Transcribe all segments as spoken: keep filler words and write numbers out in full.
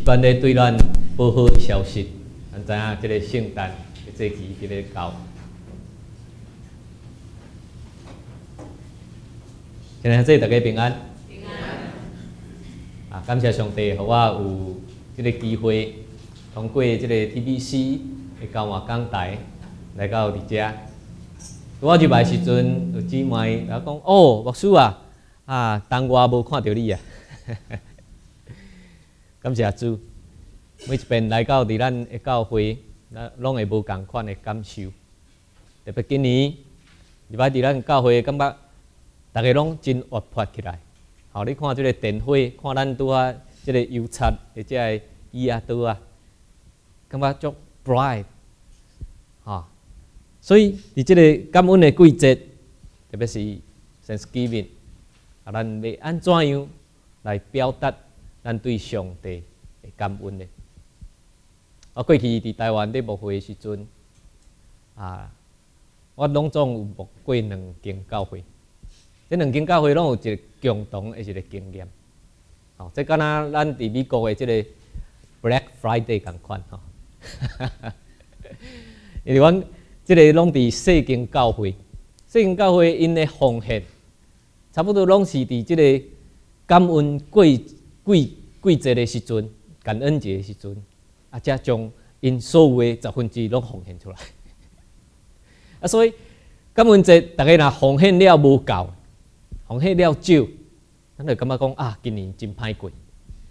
关咧对咱保护消息，咱知影即个圣诞的节期即个到。今日这大家平安。平安。啊，感谢上帝，互我有即个机会，通过即个 T V C 的交换讲台来到伫遮。我入来时阵，有姊妹来讲：“哦，牧师啊，啊，当我无看到你啊！”感谢主，每一遍来到伫咱的教会，咱拢会无共款的感受。特别今年入来伫咱教会，感觉大家拢真活泼起来。好，你看即个电火，看咱拄啊即个油漆的即个椅啊桌啊，感觉足 bright， 哈。所以伫即个感恩的季节，特别是 Thanksgiving， 啊，咱要安怎样来表达咱对上帝的感恩呢？啊，过去伫台湾咧牧会的时阵，啊，我拢总有牧过两间教会。这两间教会拢有一个共同的一个经验，哦，这敢若咱伫美国的这个 Black Friday 同款吼，因为阮这个拢伫细间教会，细间教会因的奉献，差不多拢是伫这个感恩季季季节的时阵，感恩节的时阵，啊，才将因所有的十分之一拢奉献出来，啊，所以感恩节大家若奉献了无够。奉献了少，咱就感觉讲啊，今年真歹过。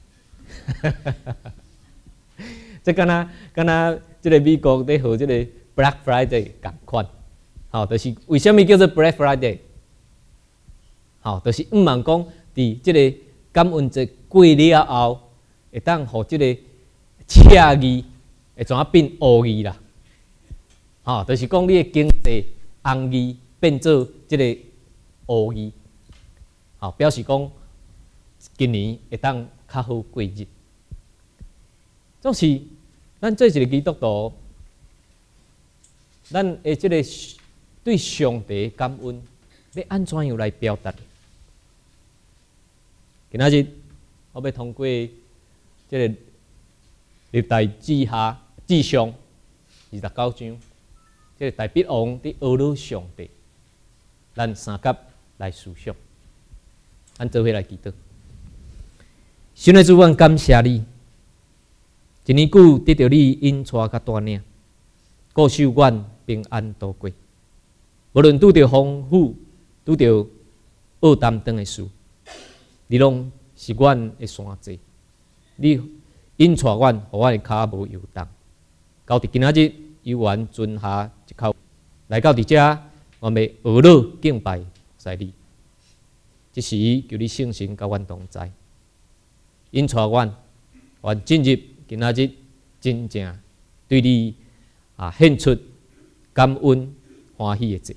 即敢若敢若即个美国咧，和即个 Black Friday 共款，吼，就是为什么叫做 Black Friday？ 吼，就是毋茫讲伫即个感恩节过了后，会当互即个赤字会怎啊变乌字啦？吼，就是讲你的经济红字变做即个乌字。好，表示讲今年会当较好过日。总是咱做一个基督徒，咱的这个对上帝感恩，要安怎样来表达？今仔日我要通过这个历代志下志上二十九章，这个大笔王伫阿罗上帝，咱三甲来思想。咱做伙来祈祷。神的主，阮感谢你，一年久得到你引带甲带领，顾守阮平安度过。无论拄着风雨，拄着恶担当的事，你拢是阮的山寨。你引带阮，互阮的脚无游动。到伫今仔日，犹原存下一口来到伫遮，我们学乐敬拜在你。即时求你圣神甲阮同在，引带阮，阮进入今仔日真正对你啊献出感恩欢喜的节。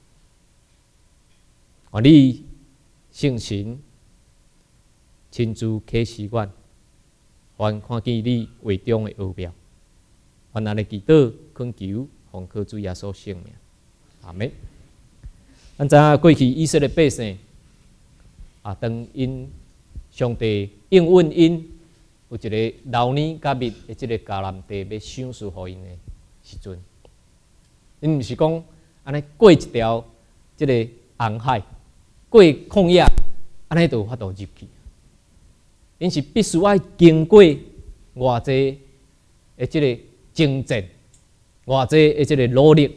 愿你圣神亲自启示阮，愿看见你话中的奥妙。愿咱的祈祷恳求奉靠主耶稣圣名，阿门。咱知影过去以色列百姓。啊，当因上帝应允因有一个流年甲蜜的即个迦南地要赏赐互因的时阵，因毋是讲安尼过一条即个红海，过旷野，安尼就有法度入去。因是必须要经过偌济的即个征战，偌济的即个努力，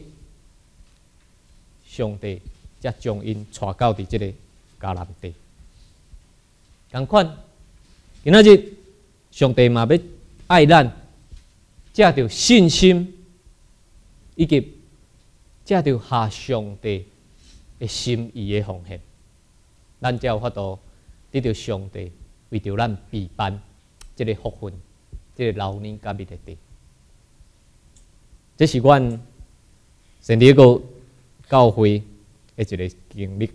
上帝才将因带到伫即个迦南地。同款，今仔日上帝嘛要爱咱，借着信心，以及借着下上帝的心意的奉献，咱才有法度得到上帝为着咱备办这个福分，这个流年甲蜜的地。这是阮圣地亚哥教会的一个经历。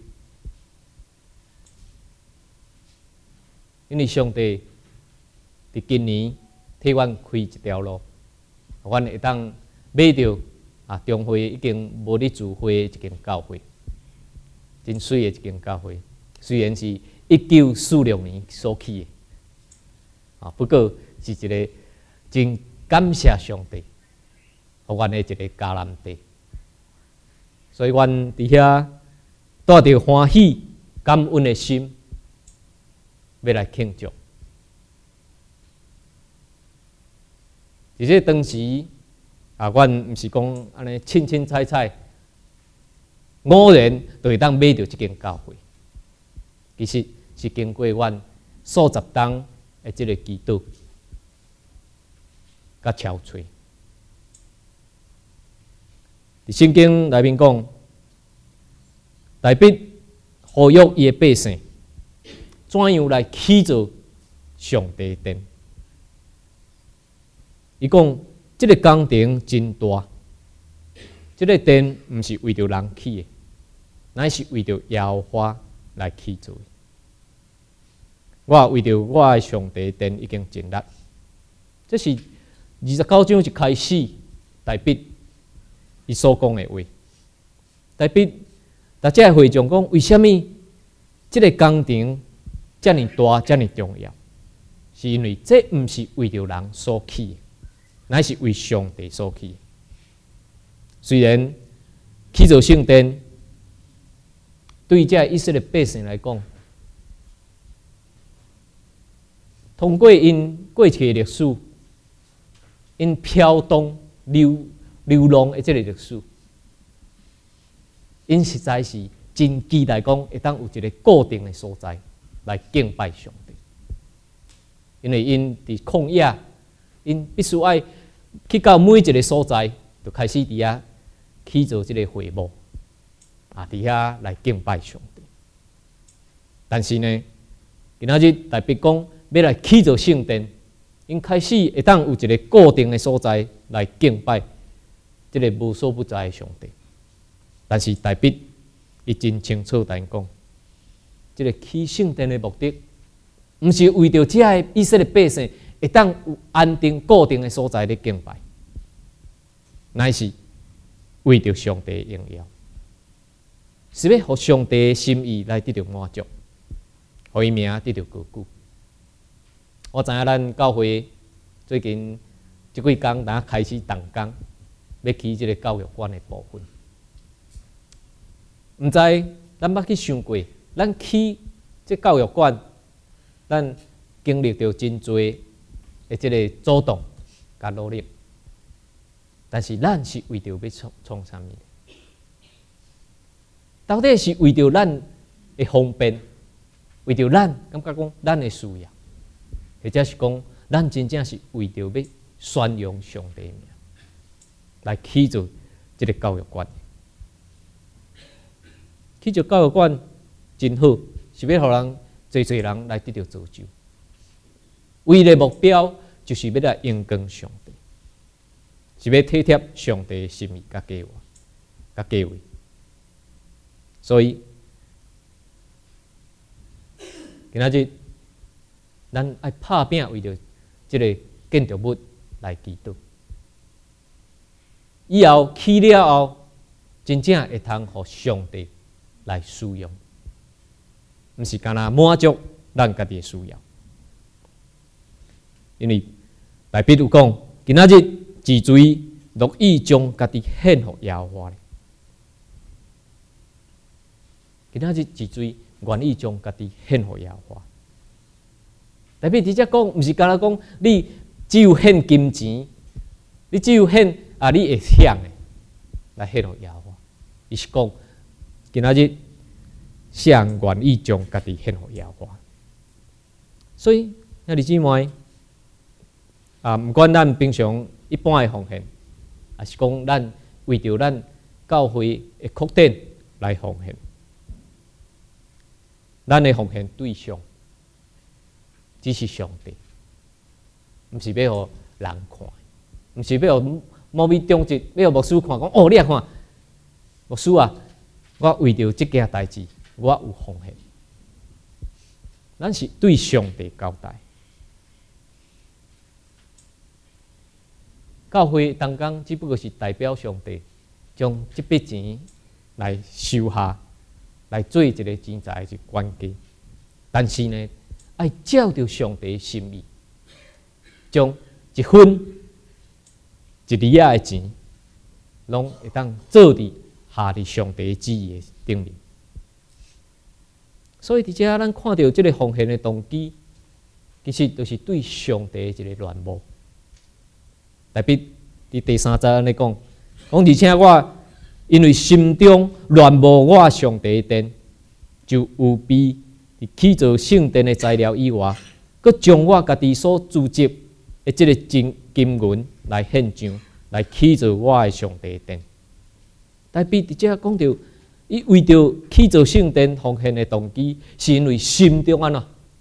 因为上帝伫今年替阮开一条路，阮会当买到啊中会已经无咧聚会的一间教会，真水的一间教会。虽然是一九四六年所起的，啊，不过是一个真感谢上帝，互阮的一个迦南地。所以，阮伫遐带着欢喜、感恩的心，要来庆祝。而且当时啊，阮毋是讲安尼凊凊彩彩，偶然就会当买到即间教会。其实是经过阮数十档的即个祈祷甲憔悴。伫圣经内面讲，大卫呼吁伊的百姓，怎样来起造上帝殿？伊讲，即个工程真大，即个殿毋是为着人起的，乃是为着耶和华来起造的。我为着我的上帝殿已经尽力，这是二十九章一开始，大卫伊所讲的话。大卫大家会众讲，为什么这个工程这么大、这么重要？是因为这毋是为着人所起的，乃是为上帝所起的。虽然起造圣殿对这以色列百姓来讲，通过因过去的历史，因飘动流流浪的这个历史，因实在是真期待讲会当有一个固定的所在来敬拜上帝。因为因伫旷野，因必须爱去到每一个所在，就开始伫遐起造这个会幕，啊，伫遐来敬拜上帝。但是呢，今仔日大别讲要来起造圣殿，因开始会当有一个固定的所在来敬拜这个无所不在的上帝。但是大别伊真清楚地讲，这个起圣殿的目的，毋是为着这些以色列百姓会当有安定固定的所在咧敬拜，乃是为着上帝的荣耀，是要互上帝的心意来得到满足，互伊名得到高举。我知影咱教会最近即几工，呾开始动工，要起即个教育馆的部分。毋知咱捌去想过，咱起即教育馆，咱经历着真侪的即个阻挡甲努力，但是咱是为着要创创啥物？到底是为着咱的方便，为着咱感觉讲咱的需要，或者是讲咱真正是为着要宣扬上帝的名，来起造即个教育馆。起造教育馆真好，是要互人侪侪人来得到造就。唯一的目标就是要来荣光上帝，是要体贴上帝的心意甲计划、甲计划。所以，今仔日咱爱拍拼为着即个建筑物来祈祷。以后起了后，真正会通互上帝来使用，毋是干那满足咱家己的需要。因为大必有讲，今仔日自罪乐意将家己献互耶和华。今仔日自罪愿意将家己献互耶和华。大必直接讲，毋是干那讲，你只有献金钱，你只有献啊，你会想的来献互耶和华。伊是讲，今仔日谁愿意将家己献互耶和华？所以，兄弟姊妹。啊，毋管咱平常一般的奉献，还是讲咱为着咱教会的扩展来奉献，咱的奉献对象只是上帝，毋是要互人看，毋是要互某位中职，要互牧师看讲哦，你来看，牧师啊，我为着即件代志，我有奉献，咱是对上帝交代。教会当工只不过是代表上帝，将这笔钱来收下，来做一个钱财的管家。但是呢，爱照着上帝的心意， 将一分一厘仔的钱，拢会当做伫下伫上帝旨意的顶面。所以伫遮咱看到即个奉献的动机，其实就是对上帝一个恋慕。特别伫第三节安尼讲，讲而且我因为心中恋慕我上帝的殿，就有比伫起造圣殿的材料以外，佮将我家己所组织的即个金金银来献上，来起造我的上帝的殿。特别伫遮讲到，伊为着起造圣殿奉献的动机，是因为心中安怎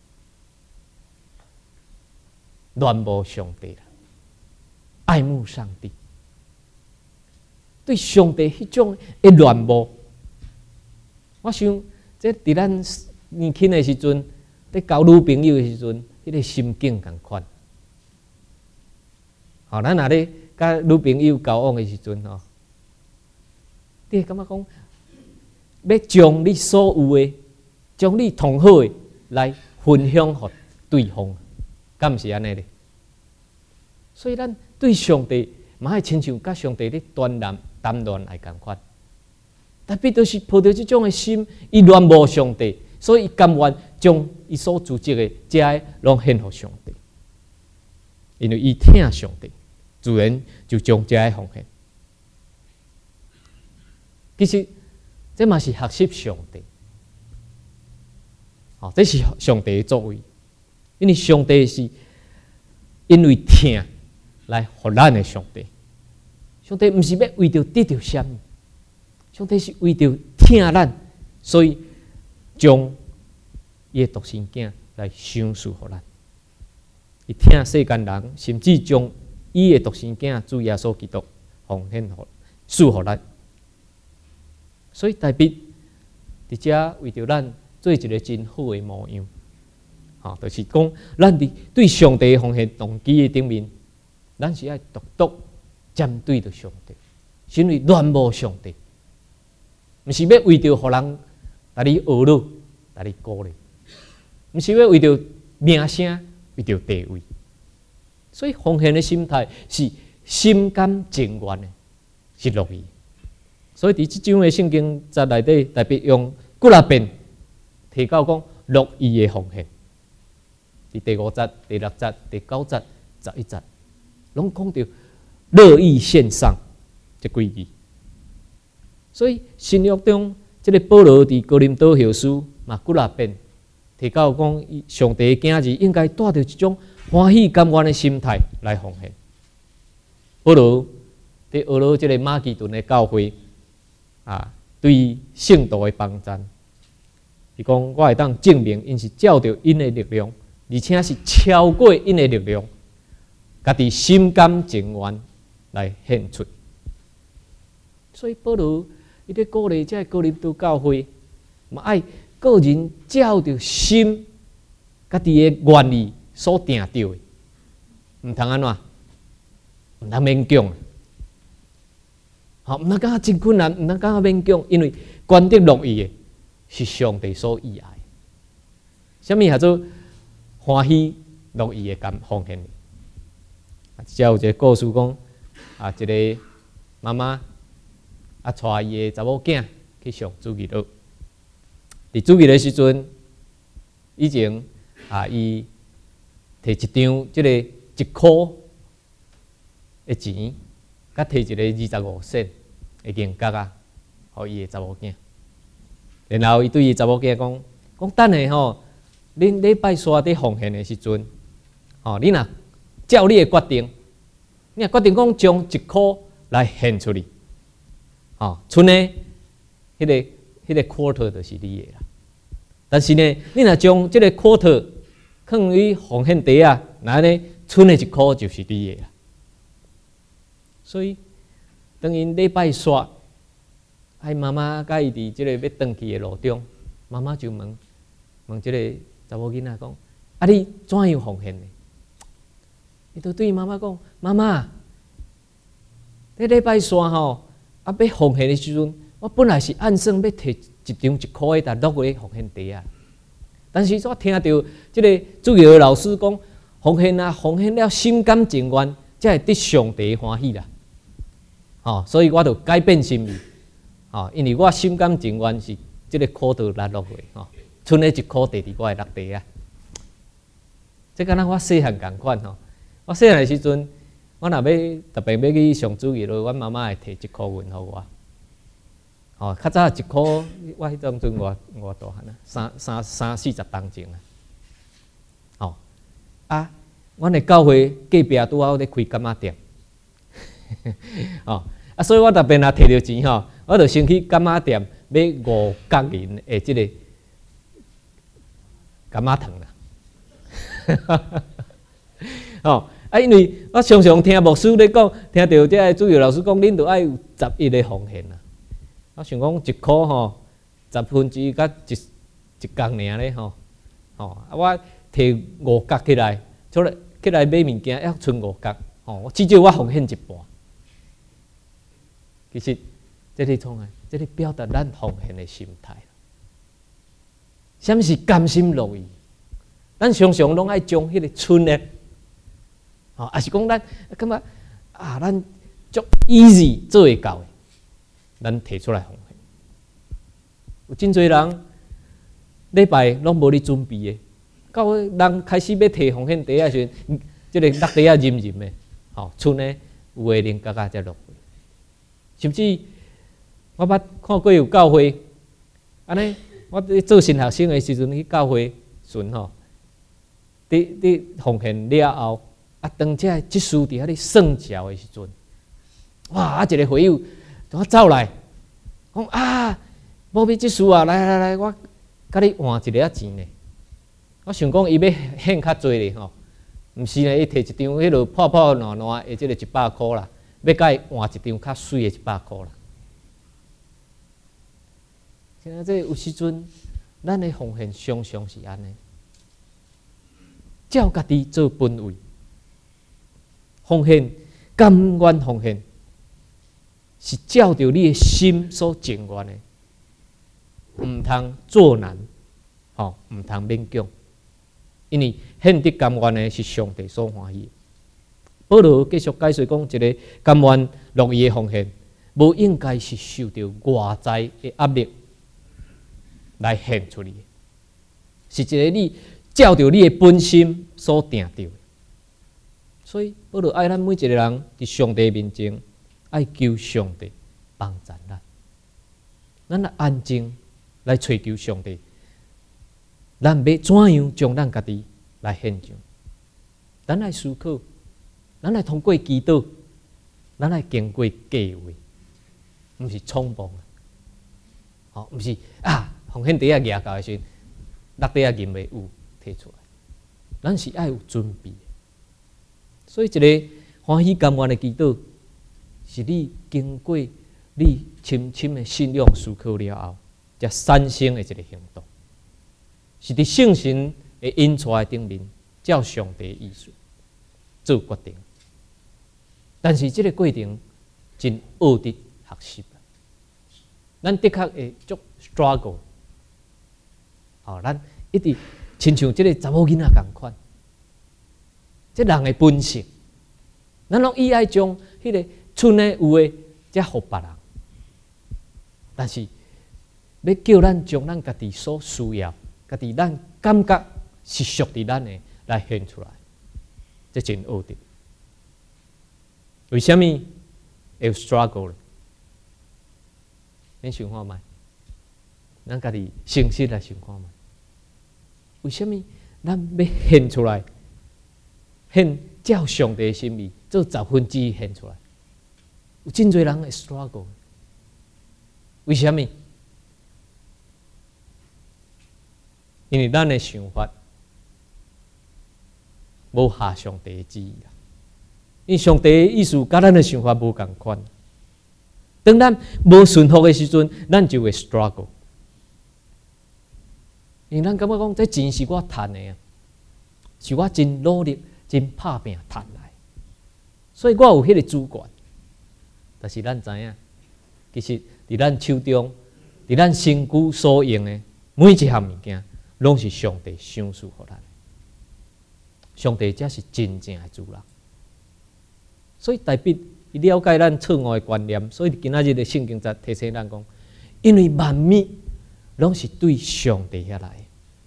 恋慕上帝啦，爱慕上帝，对上帝迄种的恋慕。我想，这伫咱年轻的时阵，伫交女朋友的时阵，迄个心境共款。好，咱若咧甲女朋友交往的时阵吼，你会感觉讲，要将你所有的、将你同好的来分享给对方，敢毋是安尼咧？所以咱对上帝嘛爱亲像甲上帝咧谈谈谈论来共款。特别都是抱着这种的心，伊恋慕上帝，所以伊甘愿将伊所组织的这些拢献给上帝，因为伊疼上帝，自然就将这些奉献。其实这嘛是学习上帝，哦，这是上帝的作为，因为上帝是因为疼来互咱的上帝，上帝毋是要为着得到什么。上帝是为着疼咱，所以将伊的独生囝来赏赐予咱。伊疼世间人，甚至将伊的独生囝主耶稣基督奉献予赐予咱。所以代表伫遮为着咱做一个真好的模样，吼，就是讲咱伫对上帝奉献动机的顶面，咱是爱独独针对着上帝，是因为恋慕上帝。毋是要为着互人甲你学乐、甲你鼓励，毋是要为着名声、为着地位，所以奉献的心态是心甘情愿的，是乐意。所以伫即章的圣经节内底，特别用几啊遍提到讲乐意的奉献。伫第五节、第六节、第九节、十一节，拢讲到乐意献上这几字。所以新约中，这个保罗伫哥林多后书嘛几啊遍提到讲，上帝的囝儿应该带着一种欢喜甘愿的心态来奉献。保罗伫俄罗这个马其顿的教会啊，对圣徒的帮赞，伊讲我会当证明，因是照着因的力量，而且是超过因的力量，家己心甘情愿来献出。所以保罗伊咧鼓励这哥林多教会，嘛爱个人照着心，家己的愿意所定着的，毋通安怎，毋通勉强，好，毋通讲真困难，毋通讲勉强，因为权得乐意的是上帝所喜爱。什么叫做欢喜乐意的甘奉献？啊，只有一个故事讲，啊，一个妈妈。啊，带伊的查某囝去上主日学。伫主日的时阵，以前啊，伊摕一张即个一箍的钱，甲摕一个二十五仙的银角啊，互伊的查某囝。然后伊对伊查某囝讲：讲等下吼，恁礼拜三伫奉献的时阵，吼，你若照你的决定，你若决定讲将一箍来献出去。哦，剩的迄个、迄个 quarter 就是你的啦。但是呢，你若将这个 quarter 放于奉献地啊，那呢，剩的一箍就是你的啦。所以，当因礼拜三，哎，妈妈甲伊伫即个要转去的路中，妈妈就问问即个查某囡仔讲：啊，你怎样奉献呢？伊就对妈妈讲：妈妈，你礼拜三吼。啊！要奉献的时阵，我本来是按算要摕一张一箍的，但落去奉献地啊。但是我听到即个主日的老师讲， 奉献啊，奉献了心甘情愿，才会得上帝欢喜啦。哦，所以我就改变心意。哦，因为我心甘情愿是即个苦道落落去，吼，剩的一苦地伫我的落地啊。即敢若我细汉共款吼，我细汉的时阵，我若要特别要去上主日咯，阮妈妈会摕一箍银互我。哦，较早一箍，我迄当阵偌偌大汉啊，三三三四十当前啊。哦，啊，阮的教会隔壁拄好咧开柑仔店，哦，啊，所以我特别若摕到钱吼，我就先去柑仔店买五角银的即个柑仔糖啦。哦，啊，因为我常常听牧师咧讲，听到即个主要老师讲，恁着爱有十一个奉献啦。我想讲一箍吼，十分之一甲一一角尔咧吼，吼，啊，我摕五角起来，出来起来买物件，还剩五角，吼，我至少我奉献一半。其实，这是创啊，这是表达咱奉献的心态。什么是甘心乐意？咱常常拢爱将迄个剩的，吼，也是讲咱感觉啊，咱足 easy 做会到的，咱提出来奉献。有真侪人礼拜拢无咧准备的，到人开始要提奉献地啊时，即个落地啊任任的，吼，剩的有诶零角角才落去。甚至我捌看过有教会，安尼我做新学生的时阵去教会巡吼。伫伫奉献了后，啊，当这即事伫遐咧算账的时阵，哇！啊，一个会友我走来，讲啊，无必即事啊，来来来，我甲你换一个仔钱呢。我想讲伊要献较济咧吼，毋是咧，伊摕一张迄落破破烂烂的即个一百箍啦，要甲伊换一张较水的一百箍啦。现在这有时阵，咱的奉献常常是安尼。照家己做本位，奉献甘愿奉献，是照着你的心所情愿的，唔通做难，吼，唔通勉强，因为献得甘愿的是上帝所欢喜。保罗继续解释讲，一个甘愿乐意的奉献，无应该是受到外在的压力来献出嚟，是一个你。照着你的本心所定着的，所以保罗爱咱每一个人伫上帝面前，爱求上帝帮助咱。咱来安静来寻求上帝，咱要怎样将咱家己来献上？咱来思考，咱来通过祈祷，咱来经过计划，毋是匆忙啊！吼，毋是啊，奉献地啊举到的时，落地啊任未有。提出来，咱是爱有准备的，所以一个欢喜甘愿的祈祷，是你经过你深深的信仰思考了后，才产生的一个行动，是伫圣神的引带顶面，照上帝的意思做决定。但是这个过程真学的学习，咱的确会足 struggle， 好，咱一直。亲像即个查某囡仔共款，即人的本性，咱拢意爱将迄个剩的有诶，才互别人。但是要叫咱将咱家己所需要、家己咱感觉是属于咱的来献出来，这真学的。为什么会有 struggle 呢？恁想看觅？咱家己诚实来想看觅。为什么咱要献出来？献照上帝的心意，做十分之一献出来，有真侪人会 struggle。为什么？因为咱的想法无合上帝的旨意啦。因为上帝的意思甲咱的想法无共款。当咱无顺服的时阵，咱就会 struggle。因为咱感觉讲，这钱是我赚的啊，是我真努力、真拍拼赚来，所以我有迄个主权。但是咱知影，其实伫咱手中，伫咱身躯所用的每一项物件，拢是上帝赏赐互咱。 上帝才是真正的主人。所以大笔伊了解咱错误的观念，所以今仔日的圣经才提醒咱讲，因为万物拢是对上帝遐来的，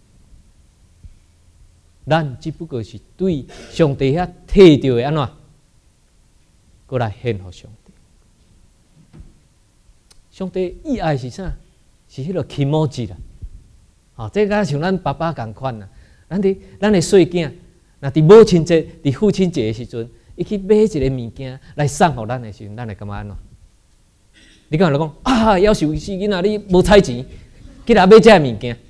咱只不过是对上帝遐摕到的安怎，过来献给上帝。上帝意爱是啥？是迄个起毛子啦。哦，这个像咱爸爸共款啦。咱伫咱的细囝，若伫母亲节、伫父亲节的时阵，伊去买一个物件来送互咱的时阵，咱会感觉安怎？你敢会讲啊？要是有时囡仔你无采钱，去哪买这物件？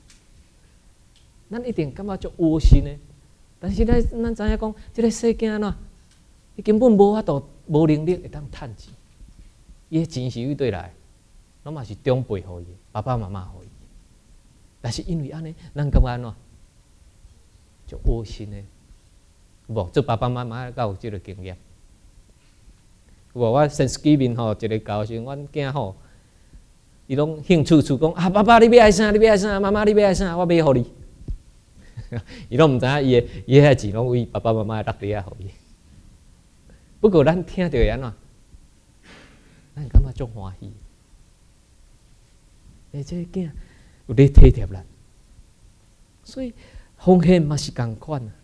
咱一定感觉足窝心的。但是咱咱知影讲，这个细囝喏，伊根本无法度、无能力会当趁钱，伊的钱是伊对来，拢嘛是长辈互伊，爸爸妈妈互伊。但是因为安尼，咱感觉安怎？足窝心的。无做爸爸妈妈敢有即个经验？无我 Thanksgiving 吼，一个教时，阮囝吼，伊拢兴趣处讲啊，爸爸你要爱啥？你要爱啥？妈妈你要爱啥？我买互你。伊拢毋知影伊诶伊遐钱拢为爸爸妈妈落地啊互伊。不过咱听着安怎？咱感觉足欢喜。诶，这个囝有咧体贴咱，所以奉献嘛是共款啊。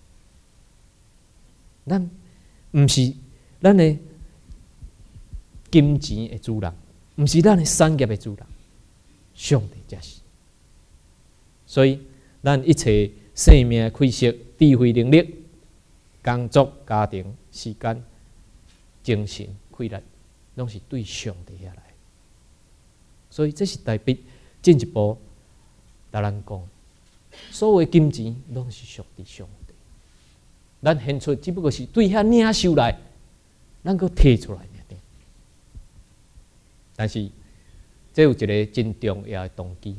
咱毋是咱的金钱的主人，毋是咱的产业的主人，上帝才是。所以，咱一切生命、气息、智慧、能力、工作、家庭、时间、精神、快乐，拢是对上帝遐来。所以，这是代表进一步，甲咱讲，所有的金钱拢是属于上帝。咱献出只不过是对遐领受来，咱阁摕出来尔。但是，这有一个真重要的动机，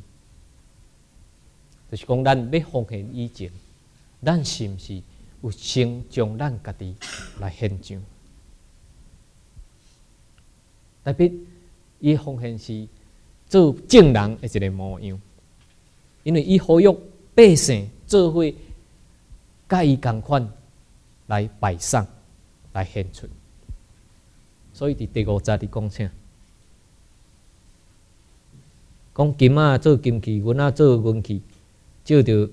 就是讲咱要奉献以前，咱是毋是有先将咱家己来献上？特别伊奉献是做正人的一个模样，因为伊呼吁百姓做伙甲伊同款。来摆上，来献出。所以伫第五节伫讲啥？讲金仔做金器，银仔做银器，照着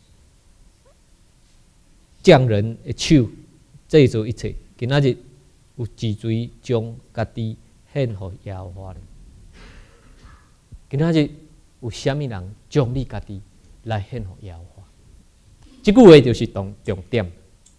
匠人的手制作一切。今仔日有志随将家己献互耶和华呢？今仔日有啥物人将你家己来献互耶和华？这句话就是重重点。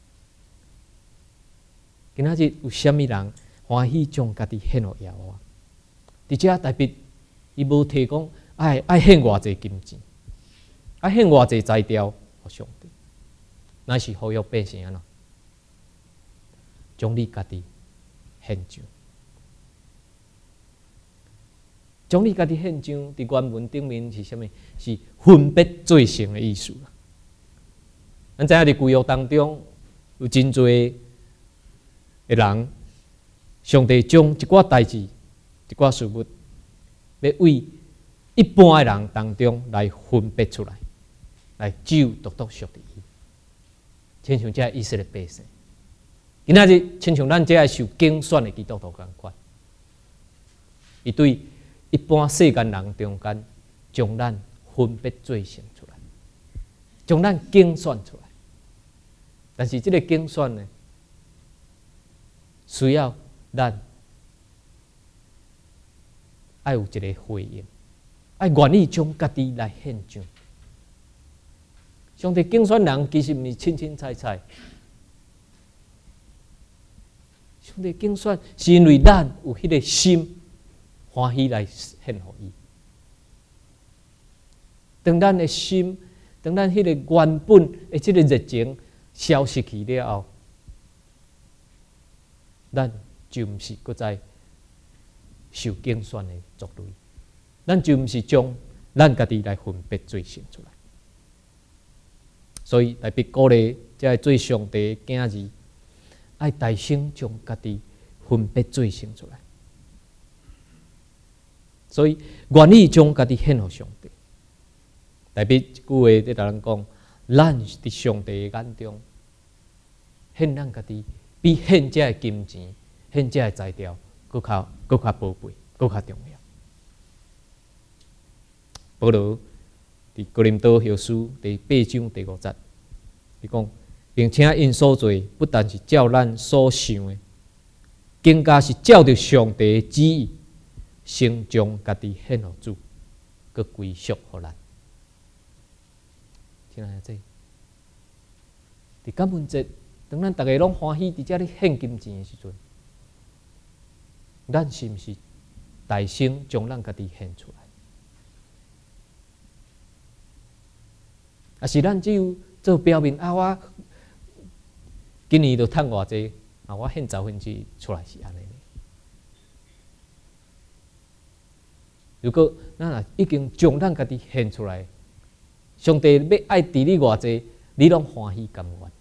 今仔日有啥物人欢喜将家己献互耶和华？伫遮代表伊无提讲爱爱献偌济金钱，爱献偌济材料互上帝，乃是呼吁百姓安怎将你家己献上，将你家己献上。伫原文顶面是啥物？是分别做成的意思啦。咱知影伫旧约当中有真侪的人，上帝将一寡代志、一寡事物，要为一般的人当中来分别出来，来只有独独属于伊。亲像这以色列百姓，今仔日亲像咱这受拣选的基督徒共款，伊对一般世间人中间，将咱分别做成出来，将咱拣选出来。但是这个拣选呢？需要咱爱有一个回应，爱愿意将家己来献上。上帝拣选人其实毋是凊凊彩彩，上帝拣选是因为咱有迄个心欢喜来献互伊。当咱的心，当咱迄个原本的即个热情消失去了后，咱就毋是搁再受拣选的族类，咱就毋是将咱家己来分别做成出来。所以特别鼓励这做上帝的囝儿，爱大声将家己分别做成出来。所以愿意将家己献互上帝。特别一句话在甲咱讲，咱伫上帝的眼中献咱家己，比献这的金钱、献这的材料，搁较搁较宝贵，搁较重要。保罗伫哥林多后书第八章第五节，伊讲，并且因所做不但是照咱所想的，更加是照着上帝的旨意，先将家己献予主，佮归属予咱。亲爱的姊，伫感恩节，当咱大家拢欢喜伫遮咧献金钱的时阵，咱是毋是大声将咱家己献出来？啊，是咱只有做表面啊，我今年就趁偌济啊，我献十分之出来是安尼。如果咱若已经将咱家己献出来，上帝要爱伫你偌济，你拢欢喜甘愿。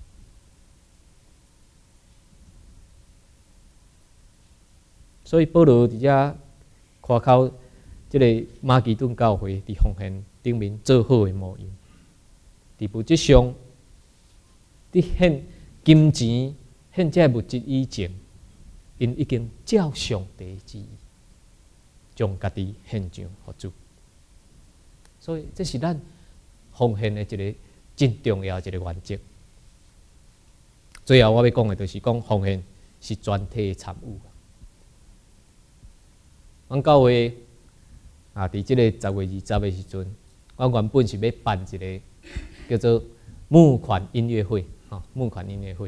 所以保罗伫遮夸口，即个马其顿教会伫奉献顶面做好的模样。伫物质上，伫献金钱、献这物质以前，因已经照上帝旨意，将家己献上予主。所以这是咱奉献的一个真重要的一个原则。最后我要讲的就是讲奉献是全体的参与。阮教会啊，伫即个十月二十的时阵，我原本是要办一个叫做募款音乐会，吼，募款音乐会。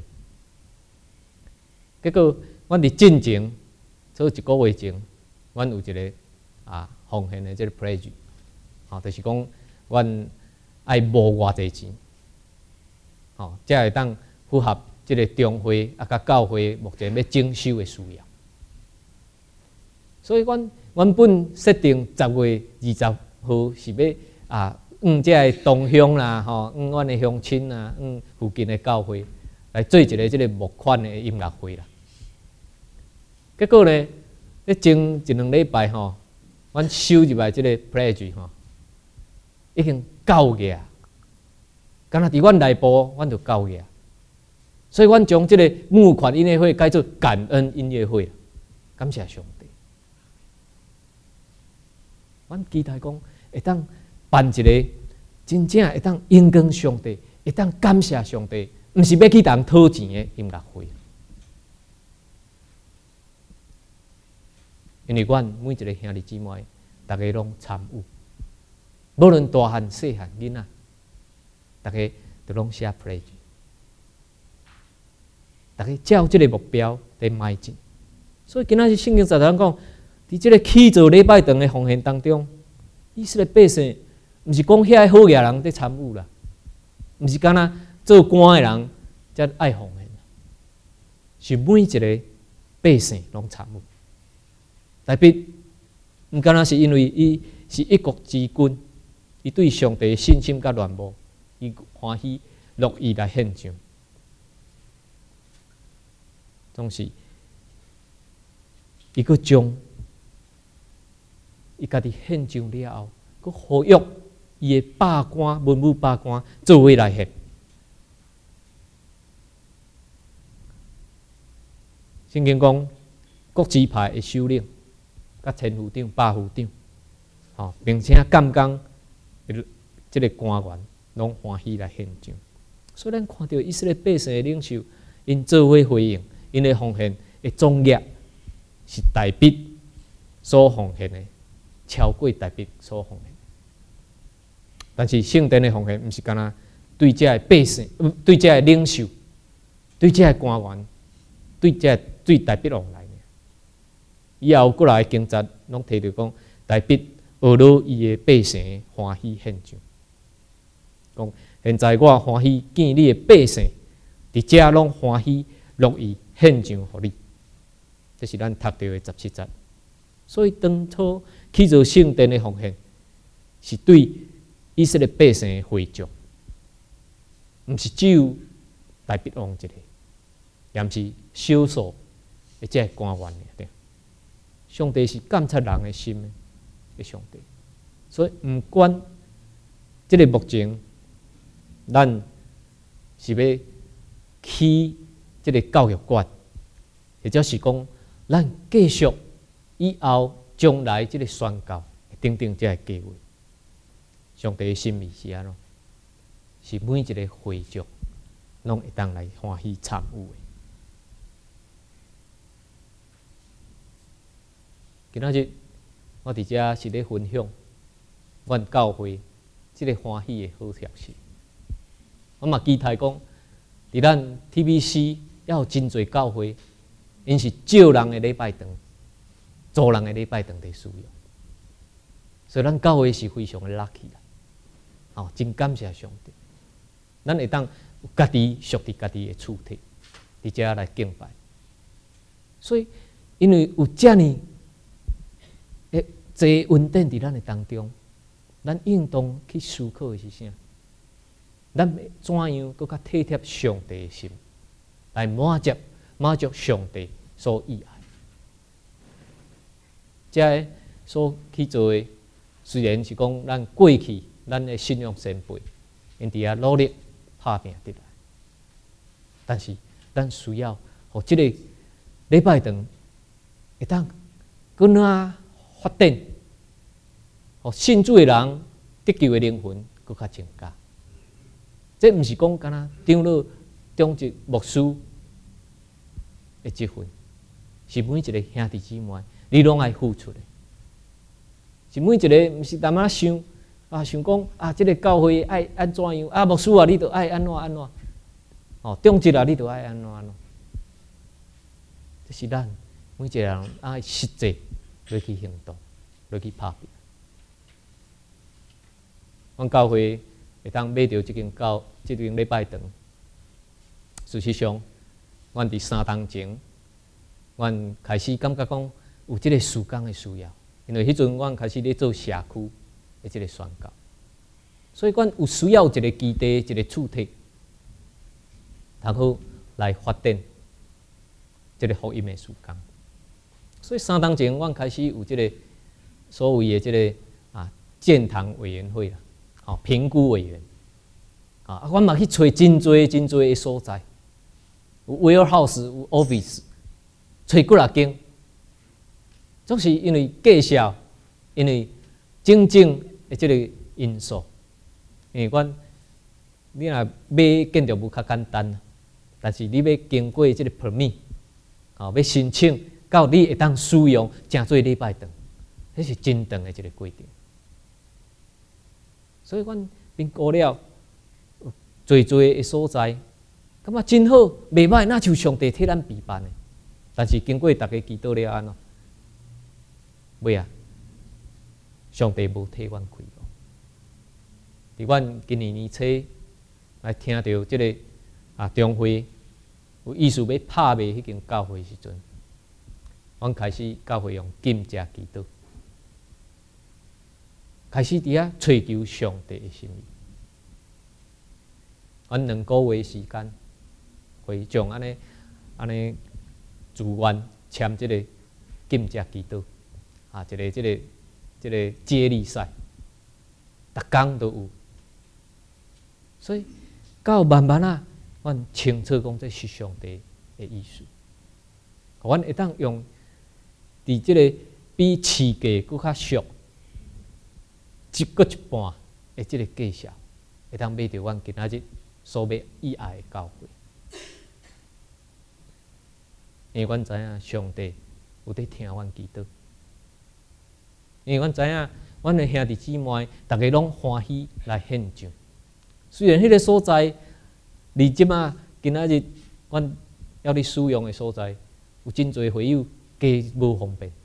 结果，阮伫进前，做一个月前，阮有一个啊奉献的即个 pledge， 吼，就是讲，阮爱募偌济钱，吼，才会当符合即个中会啊甲教会目前要整修的需要。所以，阮原本设定十月二十号是要啊。嗯，即个同乡啦，吼，嗯，阮的乡亲啦，嗯，附近的教会来做一个即个募款的音乐会啦。结果呢，咧前一两礼拜吼，阮收入来即个 pledge 吼，已经九个啊，敢若伫阮内部，阮就九个啊。所以，阮将即个募款音乐会改做感恩音乐会，感谢上帝。阮期待讲会当办一个真正会当应光上帝，会当感谢上帝，毋是要去人讨钱的音乐会。因为阮每一个兄弟姊妹，大家拢参与，无论大汉细汉囡仔，大家都拢写 pledge， 大家照这个目标来迈进。所以今仔日圣经常常讲，伫这个起做礼拜堂的奉献当中，以色列百姓。毋是讲遐好野人在参与啦，毋是干那做官的人才爱奉献，是每一个百姓拢参与。特别毋干那是因为伊是一国之君，伊对上帝信心甲恋慕，伊欢喜乐意来献上，总是伊个将伊家己献上了后，佮呼吁。伊的百官、文武百官做伙来献。圣经讲，各支派的首领、甲千夫长、百夫长，吼，并且监工，即个官员拢欢喜来献上。所以咱看到以色列百姓的领袖，因做伙回应，因的奉献的总额是大笔所奉献的，超过大笔所奉献。但是圣殿的奉献，毋是干那对这个百姓、对这个领袖、对这个官员、对这对大笔往来。以后过来的经节，拢提到讲，大笔学罗伊的百姓欢喜献上。讲现在我欢喜见你的百姓，伫遮拢欢喜乐意献上予你。这是咱读到的十七节。所以当初去做圣殿的奉献，是对以色列百姓的回众，毋是只有大笔王一个，也毋是少数的这官员尔。上帝是监察人的心的上帝，所以毋管这个目前，咱是要起即个教育观，或者是讲咱继续以后将来即个宣教等等这个计划。上帝的心意是安怎？是每一个会众拢会当来欢喜参与的。今仔日我伫遮是咧分享阮教会即个欢喜的好消息。我嘛期待讲，伫咱 T B C 也有真侪教会，因是少人的礼拜堂，多人的礼拜堂伫使用，所以咱教会是非常的 lucky 啦。哦，真感谢上帝，咱会当有家己属伫家己的厝体，伫遮来敬拜。所以，因为有遮尔诶侪恩典伫咱的当中，咱应当去思考的是啥？咱要怎样搁较体贴上帝的心，来满足满足上帝所意爱？遮所去做的，虽然是讲咱过去咱的信仰先辈，因伫遐努力打拼得来，但是咱需要互即个礼拜堂会当更加发展，互信主的人得救的灵魂搁较增加。这毋是讲干那长老、中职、牧师的积分，是每一个兄弟姊妹你拢爱付出的。是每一个毋是淡仔想啊，想讲啊，即、這个教会爱安怎样啊？牧师啊，你著爱安怎安怎？哦，中职啊，你著爱安怎安怎？这是咱每一个人爱实际落去行动，落去拍拼。阮教会会当买到即间教即间礼拜堂。事实上，阮伫三冬前，阮开始感觉讲有即个事工的需要，因为迄阵阮开始咧做社区的即个宣教，所以阮有需要一个基地、一个厝体，然后来发展即个福音的事工。所以三冬前，阮开始有即个所谓的即个啊建堂委员会啦。哦，评估委员啊，阮嘛去找真侪真侪的所在，有 warehouse 有 office， 找几啊间，总是因为介绍，因为种种的即个因素，因为阮你若买建筑物较简单，但是你要经过即个 permit， 哦，要申请到你会当使用正做礼拜堂，迄是真长的一个过程。所以，阮评估了最多的所在，感觉真好，袂歹，那像上帝替咱备办的。但是经过大家祈祷了安怎？尾啊，上帝无替阮开路。伫阮今年年初来听到即个啊中会有意思要拍卖迄间教会时阵，阮开始教会用金价祈祷。开始伫遐追求上帝的心意，阮两个月时间，会将安尼安尼自愿签即个金价祈祷啊，一个即、這个即、這个接力赛，逐工都有。所以到慢慢啊，阮清楚讲这是上帝的意思，阮会当用伫即个比市价搁较俗。一个一半的即个介绍，会当买到阮今仔日所要意爱的教会。因为阮知影上帝有伫听阮祈祷，因为阮知影阮的兄弟姊妹，大家拢欢喜来献上。虽然迄个所在离即马今仔日阮要伫使用的所在，有真侪会友加无方便。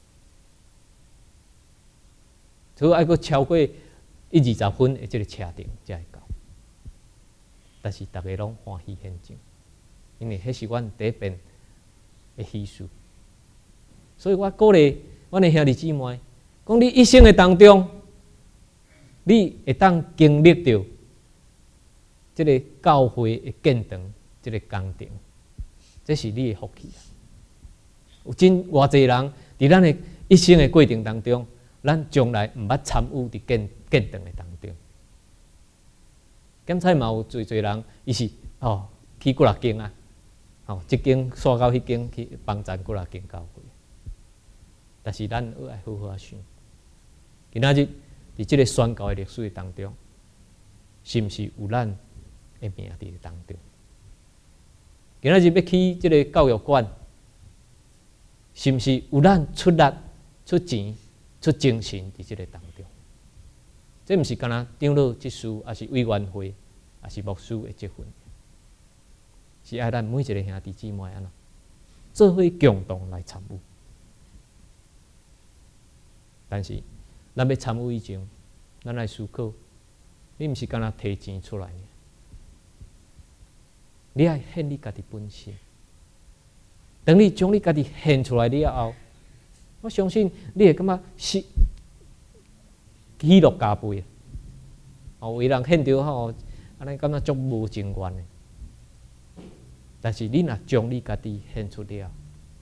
所以爱阁超过一二十分的即个车程才会到，但是大家拢欢喜献上，因为迄是阮第一遍的喜事。所以我鼓励阮的兄弟姊妹，讲你一生的当中，你会当经历到即个教会的建堂，即个工程，这是你的福气。有真偌济人伫咱的一生的过程当中。咱将来毋捌参与伫建建堂的当中，检采嘛有侪侪人，伊是哦去几啊间啊， 吼，即间刷到迄间去帮咱过来建教会。但是咱要爱好好啊想，今仔日伫即个宣教的历史当中，是毋是有咱的名伫当中？今仔日要去即个教育馆，是毋是有咱出力、出钱、出精神伫即个当中？这毋是干那长老执事，还是委员会，还是牧师的职分，是爱咱每一个兄弟姊妹安怎做伙共同来参与。但是，咱要参与以前，咱来思考，你毋是干那摕钱出来呢？你爱献你家己本身。等你将你家己献出来了后，我相信你会感觉是喜乐加倍。哦，为人献着吼，安尼感觉足无情愿的。但是你若将你家己献出了，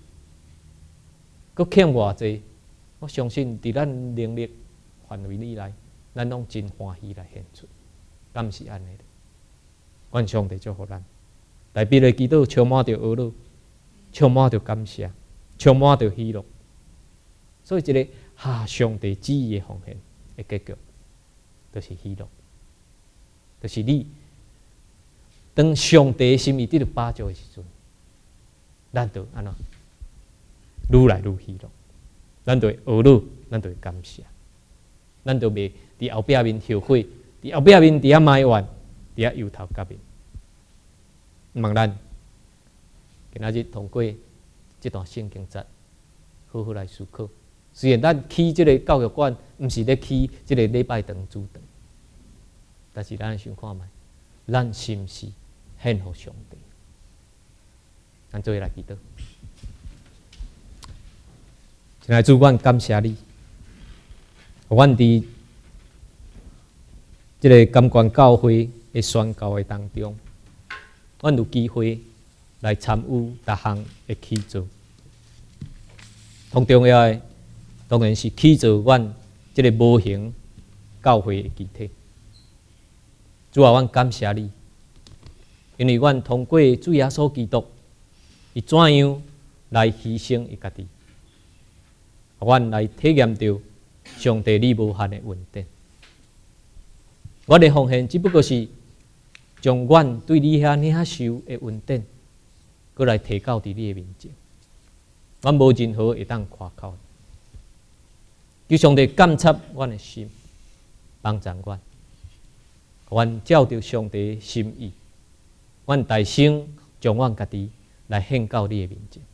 佮欠偌济？我相信，伫咱能力范围以内，咱拢真欢喜来献出，敢毋是安尼的？愿上帝祝福咱，代表的祈祷充满着懊恼，充满着感谢，充满着喜乐。所以，一个下上帝旨意的奉献的结局，就是喜乐，就是你当上帝的心意得到把握的时阵，咱就安怎愈来愈喜乐。咱就会懊恼，咱就会感谢，咱就袂伫后壁面后悔，伫后壁面伫遐埋怨，伫遐忧头甲面。望咱今仔日通过这段圣经节，好好来思考。虽然咱去这个教育馆，毋是咧去这个礼拜堂主堂，但是咱想看觅，咱是毋是献互上帝？咱做伙来祈祷。亲爱的主，阮感谢你，阮伫这个甘关教会的宣教的当中，阮有机会来参与逐项的起造。同重要的当然是起造阮这个无形教会的集体。主啊，阮感谢你，因为阮通过主耶稣基督，伊怎样来牺牲伊家己。阮来体验到上帝你无限的恩典。我的奉献只不过是将阮对你遐领受的恩典，过来提到伫你的面前。阮无任何会当夸口。求上帝监察阮的心，帮助阮，阮照着上帝的心意，阮大声将阮家己来献到你的面前。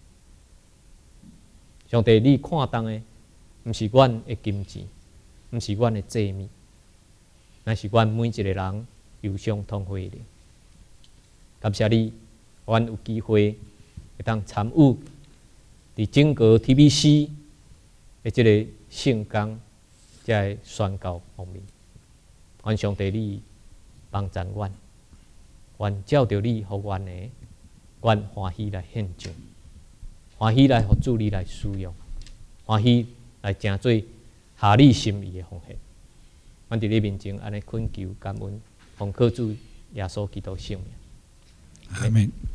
上帝，你看重的，毋是阮的金钱，毋是阮的祭物，乃是阮每一个人有相同的灵。感谢你，阮有机会会当参与伫整个 T B C 的这个圣工，这个宣教方面。愿上帝你帮助阮，愿照着你互阮的，阮欢喜来献上。欢喜来互主你来使用，欢喜来成做合你心意的奉献。阮伫你面前安尼恳求感恩，奉靠主耶稣基督圣名。 阿门。